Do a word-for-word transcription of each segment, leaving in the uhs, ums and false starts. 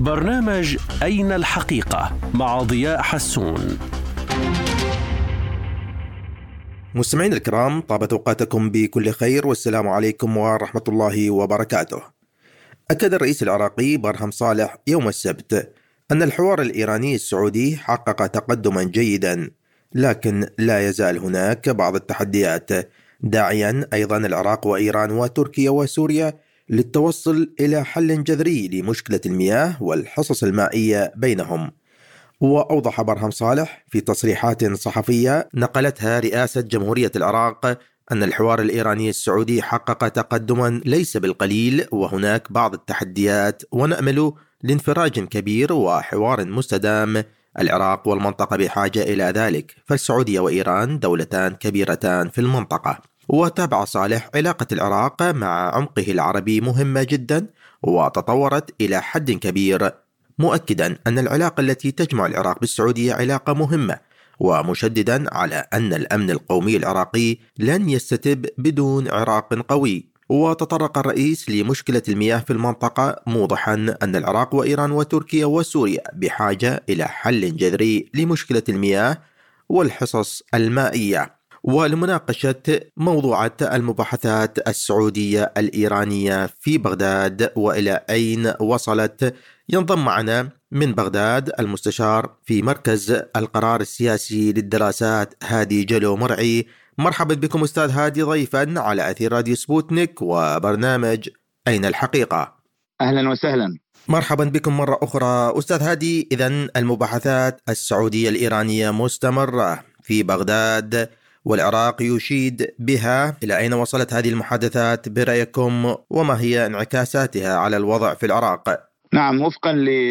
برنامج أين الحقيقة مع ضياء حسون. مستمعين الكرام، طابت أوقاتكم بكل خير والسلام عليكم ورحمة الله وبركاته. أكد الرئيس العراقي برهم صالح يوم السبت أن الحوار الإيراني السعودي حقق تقدما جيدا، لكن لا يزال هناك بعض التحديات، داعيا أيضا العراق وإيران وتركيا وسوريا للتوصل إلى حل جذري لمشكلة المياه والحصص المائية بينهم. وأوضح برهم صالح في تصريحات صحفية نقلتها رئاسة جمهورية العراق أن الحوار الإيراني السعودي حقق تقدما ليس بالقليل، وهناك بعض التحديات، ونأمل لانفراج كبير وحوار مستدام. العراق والمنطقة بحاجة إلى ذلك، فالسعودية وإيران دولتان كبيرتان في المنطقة. وتابع صالح علاقة العراق مع عمقه العربي مهمة جدا وتطورت إلى حد كبير، مؤكدا أن العلاقة التي تجمع العراق بالسعودية علاقة مهمة، ومشددا على أن الأمن القومي العراقي لن يستتب بدون عراق قوي. وتطرق الرئيس لمشكلة المياه في المنطقة، موضحا أن العراق وإيران وتركيا وسوريا بحاجة إلى حل جذري لمشكلة المياه والحصص المائية. ولمناقشة موضوعات المباحثات السعودية الإيرانية في بغداد وإلى أين وصلت، ينضم معنا من بغداد المستشار في مركز القرار السياسي للدراسات هادي جلو مرعي. مرحبا بكم أستاذ هادي ضيفا على أثير راديو سبوتنيك وبرنامج أين الحقيقة. أهلا وسهلا. مرحبا بكم مرة أخرى أستاذ هادي. إذن المباحثات السعودية الإيرانية مستمرة في بغداد والعراق يشيد بها، إلى أين وصلت هذه المحادثات برأيكم، وما هي انعكاساتها على الوضع في العراق؟ نعم، وفقا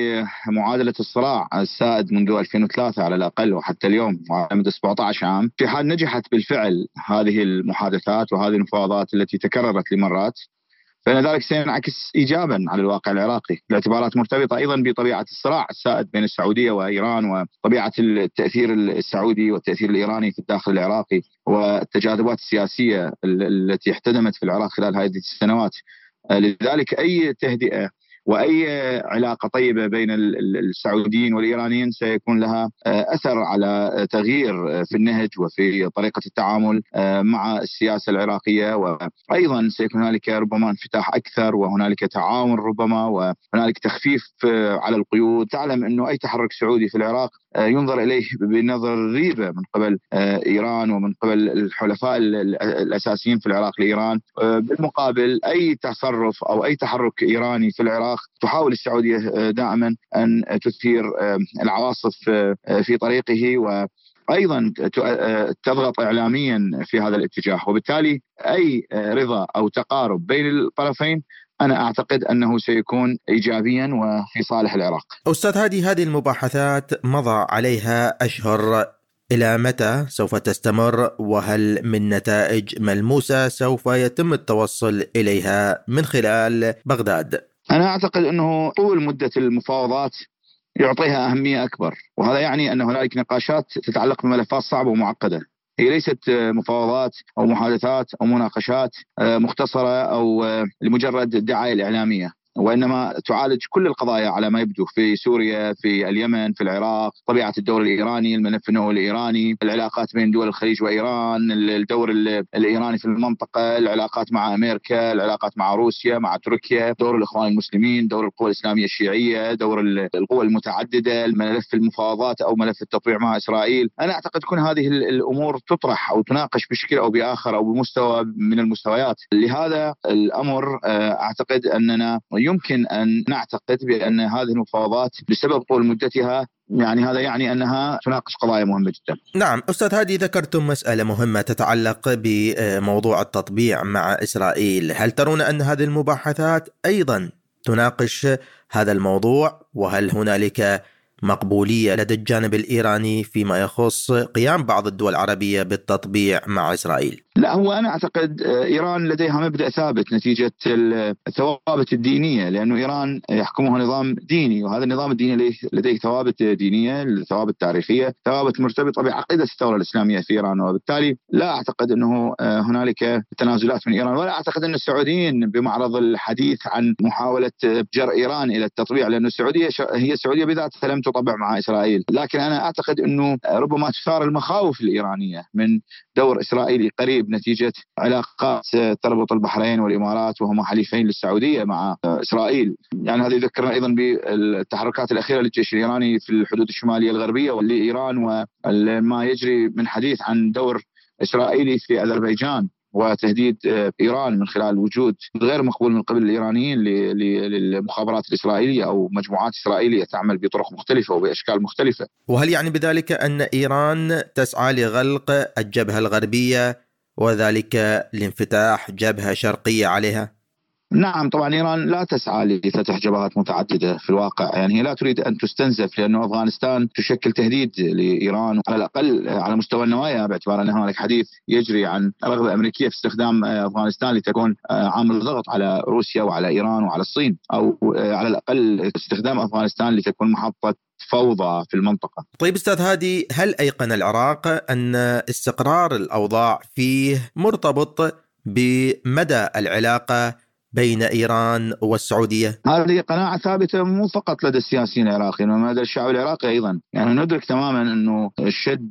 لمعادلة الصراع السائد منذ ألفين وثلاثة على الأقل وحتى اليوم على مدى سبعة عشر عام، في حال نجحت بالفعل هذه المحادثات وهذه المفاوضات التي تكررت لمرات، فإن ذلك سينعكس إيجابا على الواقع العراقي باعتبارات مرتبطة أيضا بطبيعة الصراع السائد بين السعودية وإيران، وطبيعة التأثير السعودي والتأثير الإيراني في الداخل العراقي، والتجاذبات السياسية التي احتدمت في العراق خلال هذه السنوات. لذلك أي تهدئة وأي علاقة طيبة بين السعوديين والإيرانيين سيكون لها أثر على تغيير في النهج وفي طريقة التعامل مع السياسة العراقية، وأيضا سيكون هنالك ربما انفتاح أكثر وهنالك تعاون ربما وهنالك تخفيف على القيود. تعلم أنه أي تحرك سعودي في العراق ينظر إليه بنظر ريبة من قبل إيران ومن قبل الحلفاء الأساسيين في العراق لإيران. بالمقابل أي تصرف أو أي تحرك إيراني في العراق تحاول السعودية دائما أن تثير العواصف في طريقه، وأيضا تضغط إعلاميا في هذا الاتجاه، وبالتالي أي رضا أو تقارب بين الطرفين أنا أعتقد أنه سيكون إيجابيا وفي صالح العراق. أستاذ هادي، هذه المباحثات مضى عليها أشهر، إلى متى سوف تستمر؟ وهل من نتائج ملموسة سوف يتم التوصل إليها من خلال بغداد؟ أنا أعتقد أنه طول مدة المفاوضات يعطيها أهمية أكبر، وهذا يعني أن هنالك نقاشات تتعلق بملفات صعبة ومعقدة. هي ليست مفاوضات أو محادثات أو مناقشات مختصرة أو لمجرد الدعاية الإعلامية، وإنما تعالج كل القضايا على ما يبدو في سوريا، في اليمن، في العراق، طبيعة الدور الإيراني، الملف النووي الإيراني، العلاقات بين دول الخليج وإيران، الدور الإيراني في المنطقة، العلاقات مع أمريكا، العلاقات مع روسيا، مع تركيا، دور الإخوان المسلمين، دور القوى الإسلامية الشيعية، دور القوى المتعددة، الملف المفاوضات أو ملف التطبيع مع إسرائيل. أنا أعتقد كل هذه الأمور تطرح أو تناقش بشكل أو بآخر أو بمستوى من المستويات. لهذا الأمر أعتقد أننا يمكن أن نعتقد بأن هذه المفاوضات بسبب طول مدتها يعني هذا يعني أنها تناقش قضايا مهمة جدا. نعم أستاذ هادي، ذكرتم مسألة مهمة تتعلق بموضوع التطبيع مع إسرائيل. هل ترون أن هذه المباحثات أيضا تناقش هذا الموضوع؟ وهل هنالك مقبولية لدى الجانب الإيراني فيما يخص قيام بعض الدول العربية بالتطبيع مع إسرائيل؟ لا، هو أنا أعتقد إيران لديها مبدأ ثابت نتيجة الثوابت الدينية، لأنه إيران يحكمها نظام ديني، وهذا النظام الديني لديه ثوابت دينية، ثوابت تاريخية، ثوابت مرتبطة بعقيدة الثورة الإسلامية في إيران. وبالتالي لا أعتقد أنه هنالك تنازلات من إيران، ولا أعتقد أن السعوديين بمعرض الحديث عن محاولة جر إيران إلى التطبيع، لأن السعودية هي السعودية بذاتها لم تطبع مع إسرائيل. لكن أنا أعتقد أنه ربما تثار المخاوف الإيرانية من دور إسرائيلي قريب نتيجة علاقات تربط البحرين والإمارات وهما حليفين للسعودية مع إسرائيل. يعني هذا يذكرنا أيضا بالتحركات الأخيرة للجيش الإيراني في الحدود الشمالية الغربية لإيران، وما يجري من حديث عن دور إسرائيلي في أذربيجان وتهديد إيران من خلال وجود غير مقبول من قبل الإيرانيين للمخابرات الإسرائيلية أو مجموعات إسرائيلية تعمل بطرق مختلفة وبأشكال مختلفة. وهل يعني بذلك أن إيران تسعى لغلق الجبهة الغربية وذلك لانفتاح جبهة شرقية عليها؟ نعم، طبعا إيران لا تسعى لفتح جبهات متعددة في الواقع، يعني هي لا تريد أن تستنزف، لأنه أفغانستان تشكل تهديد لإيران على الأقل على مستوى النوايا، باعتبار أن هناك حديث يجري عن رغبة أمريكية في استخدام أفغانستان لتكون عامل ضغط على روسيا وعلى إيران وعلى الصين، أو على الأقل استخدام أفغانستان لتكون محطة فوضى في المنطقة. طيب أستاذ هادي، هل أيقن العراق أن استقرار الأوضاع فيه مرتبط بمدى العلاقة بين إيران والسعودية؟ هذه قناعة ثابتة مو فقط لدى السياسيين العراقيين وما لدى الشعب العراقي أيضا. يعني ندرك تماما أنه الشد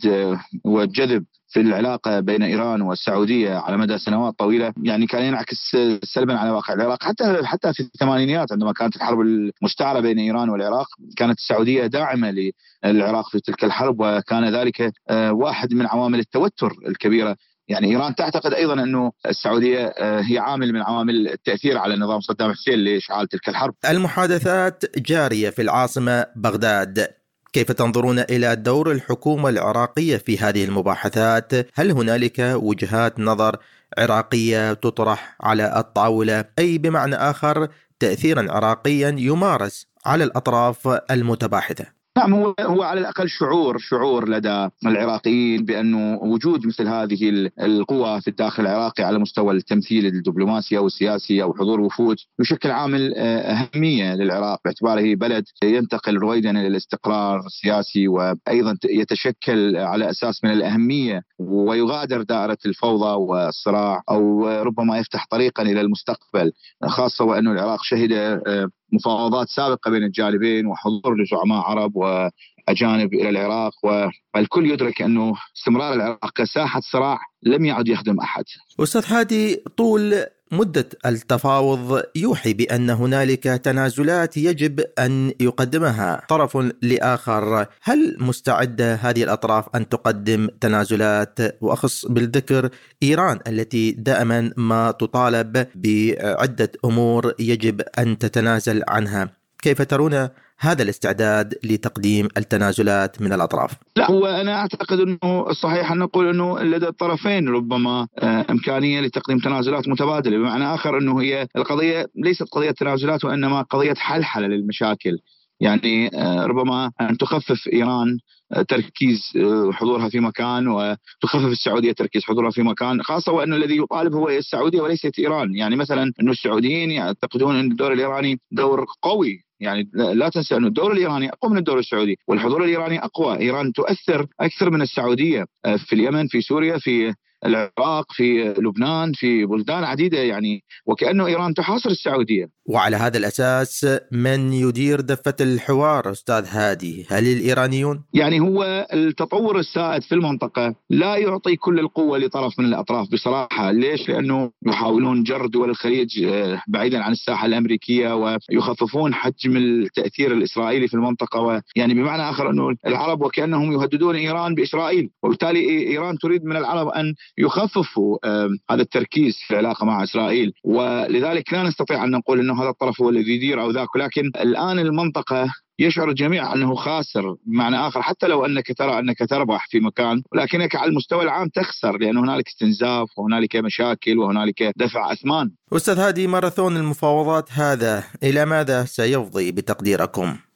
والجذب في العلاقة بين إيران والسعودية على مدى سنوات طويلة يعني كان ينعكس سلبا على واقع العراق. حتى حتى في الثمانينيات عندما كانت الحرب المشتعلة بين إيران والعراق كانت السعودية داعمة للعراق في تلك الحرب، وكان ذلك واحد من عوامل التوتر الكبيرة. يعني إيران تعتقد أيضا أنه السعودية هي عامل من عوامل التأثير على نظام صدام حسين لإشعال تلك الحرب. المحادثات جارية في العاصمة بغداد، كيف تنظرون إلى دور الحكومة العراقية في هذه المباحثات؟ هل هنالك وجهات نظر عراقية تطرح على الطاولة، أي بمعنى آخر تأثيرا عراقيا يمارس على الأطراف المتباحثة؟ نعم، هو هو على الأقل شعور شعور لدى العراقيين بأنه وجود مثل هذه القوى في الداخل العراقي على مستوى التمثيل الدبلوماسي أو السياسي أو حضور وفود يشكل عامل أهمية للعراق، باعتباره بلد ينتقل رويدا إلى الاستقرار السياسي، وأيضا يتشكل على أساس من الأهمية ويغادر دائرة الفوضى والصراع، أو ربما يفتح طريقا إلى المستقبل، خاصة وأنه العراق شهد مفاوضات سابقة بين الجانبين وحضور لزعماء عرب وأجانب إلى العراق، والكل يدرك أنه استمرار العراق كساحة صراع لم يعد يخدم أحد. أستاذ هادي، طول مدة التفاوض يوحي بأن هنالك تنازلات يجب أن يقدمها طرف لآخر. هل مستعدة هذه الأطراف أن تقدم تنازلات؟ وأخص بالذكر إيران التي دائما ما تطالب بعدة أمور يجب أن تتنازل عنها. كيف ترون هذا الاستعداد لتقديم التنازلات من الأطراف؟ لا، هو أنا أعتقد أنه الصحيح أن نقول أنه لدى الطرفين ربما إمكانية لتقديم تنازلات متبادلة، بمعنى آخر أنه هي القضية ليست قضية تنازلات وإنما قضية حلحلة للمشاكل. يعني ربما أن تخفف إيران تركيز حضورها في مكان وتخفف السعودية تركيز حضورها في مكان، خاصة وأن الذي يطالب هو السعودية وليست إيران. يعني مثلا أن السعوديين يعتقدون أن الدور الإيراني دور قوي، يعني لا تنسى أن الدور الإيراني أقوى من الدور السعودي، والحضور الإيراني أقوى. إيران تؤثر أكثر من السعودية في اليمن، في سوريا، في العراق، في لبنان، في بلدان عديدة، يعني وكأنه إيران تحاصر السعودية. وعلى هذا الأساس من يدير دفة الحوار أستاذ هادي؟ هل الإيرانيون؟ يعني هو التطور السائد في المنطقة لا يعطي كل القوة لطرف من الأطراف بصراحة. ليش؟ لأنه يحاولون جر دول الخليج بعيدا عن الساحة الأمريكية ويخففون حجم التأثير الإسرائيلي في المنطقة، ويعني بمعنى آخر أنه العرب وكأنهم يهددون إيران بإسرائيل، وبالتالي إيران تريد من العرب أن يخففوا هذا التركيز في العلاقة مع إسرائيل، ولذلك لا نستطيع أن نقول أنه هذا الطرف هو الذي يدير أو ذاك. لكن الآن المنطقة يشعر الجميع أنه خاسر، بمعنى آخر حتى لو أنك ترى أنك تربح في مكان، ولكنك على المستوى العام تخسر، لأن هنالك استنزاف وهنالك مشاكل وهنالك دفع أثمان. أستاذ هادي، ماراثون المفاوضات هذا إلى ماذا سيفضي بتقديركم؟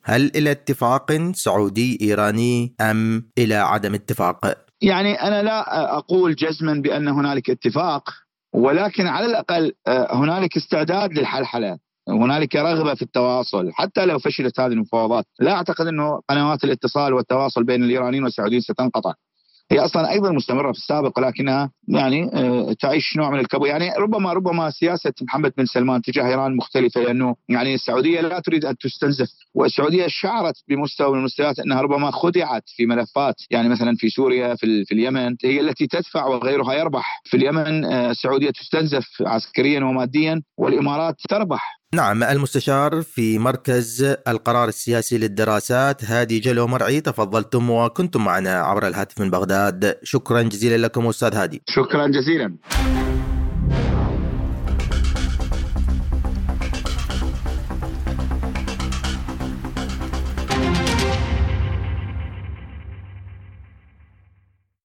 هل إلى اتفاق سعودي إيراني أم إلى عدم اتفاق؟ يعني أنا لا أقول جزما بأن هنالك اتفاق، ولكن على الأقل هنالك استعداد للحلحلة، هنالك رغبة في التواصل حتى لو فشلت هذه المفاوضات. لا أعتقد أنه قنوات الاتصال والتواصل بين الإيرانيين والسعوديين ستنقطع، هي أصلا أيضا مستمرة في السابق، ولكنها يعني تعيش نوع من الكبو. يعني ربما ربما سياسة محمد بن سلمان تجاه إيران مختلفة، لأنه يعني السعودية لا تريد أن تستنزف، والسعودية شعرت بمستوى من المستويات أنها ربما خدعت في ملفات، يعني مثلا في سوريا، في, في اليمن هي التي تدفع وغيرها يربح. في اليمن السعودية تستنزف عسكريا وماديا والإمارات تربح. نعم. المستشار في مركز القرار السياسي للدراسات هادي جلو مرعي، تفضلتم وكنتم معنا عبر الهاتف من بغداد. شكرا جزيلا لكم أستاذ هادي. شكرا جزيلا.